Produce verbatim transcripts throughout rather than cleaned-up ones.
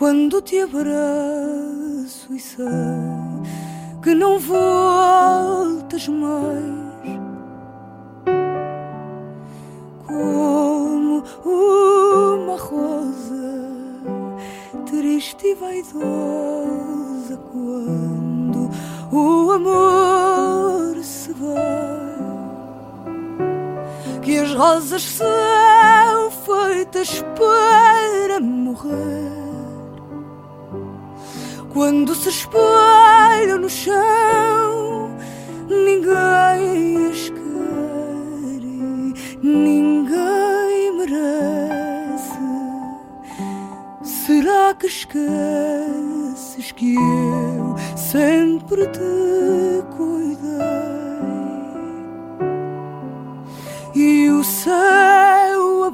quando te abraço e sei que não voltas mais, como uma rosa triste e vaidosa quando o amor se vai, que as rosas são feitas para morrer quando se espalham no chão. Ninguém as quer e ninguém merece. Será que esqueces que eu sempre te cuidei e o céu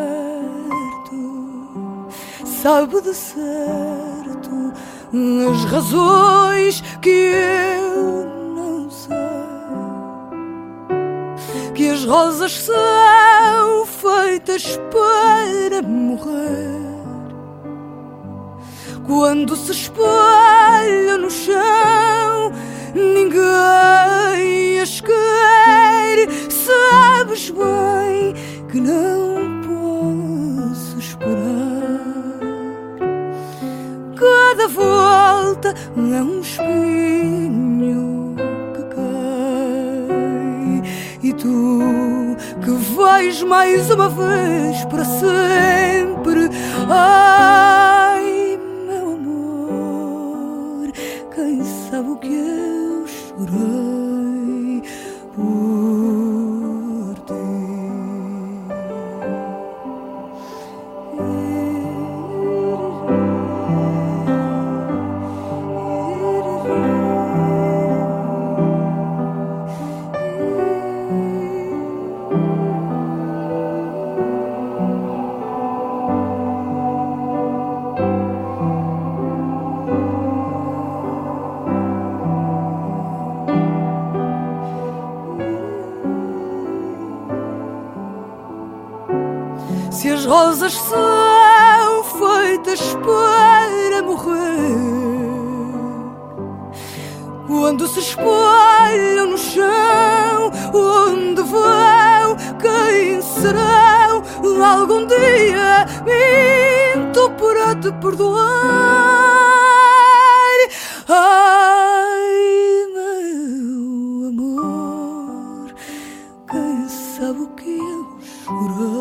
aberto sabe de certo as razões que eu não sei, que as rosas são feitas para morrer quando se espalham no chão. Ninguém as quer, sabes bem que não posso esperar. Cada volta é um espinho que cai e tu que vais mais uma vez para sempre. Ai, meu amor, quem sabe o que eu chorei por ti. Se as rosas são feitas para morrer quando se espalham no chão, onde vão, quem serão? Algum dia minto para te perdoar. Ai, meu amor, quem sabe o que eu chorei